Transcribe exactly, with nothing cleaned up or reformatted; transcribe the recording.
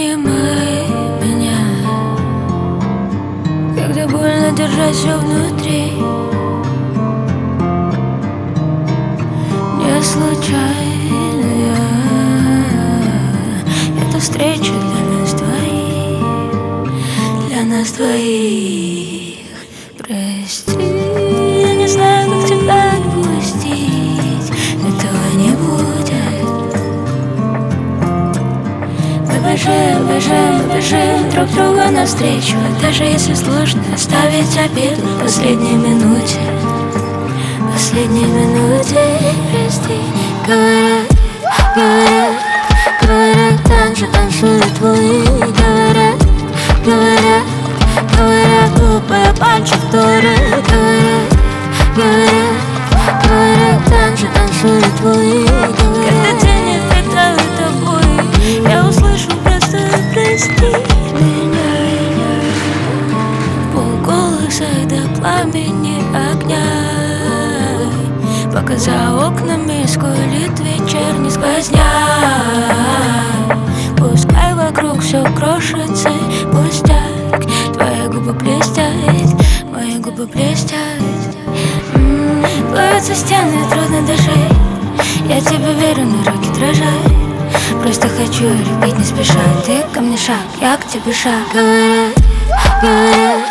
обнимай меня, когда больно держать все внутри. Не случайная эта встреча для нас двоих, для нас двоих. Прости, я не знаю, как тебя отпустить, этого не будет. Мы бежим, бежим, бежим друг друга навстречу, даже если сложно оставить обиду в последней минуте. В последней минуте, прости. Говорят, говорят, говорят, танцы танцуют твои. Говорят, говорят, говорят, глупые пальчик вторы. Говорят, говорят, говорят, танцы танцуют твои. Когда тени впитают тобой, я услышу просто прости меня. Полголоса до пламени огня, пока за окнами скулит вечерний сквозняк. Пускай вокруг все крошится, пустяк. Твои губы блестят, мои губы блестят. М-м, плавятся стены, трудно дышать. Я тебе верю, но руки дрожат. Просто хочу любить не спеша. Ты ко мне шаг, я к тебе шаг. Говорят, говорят,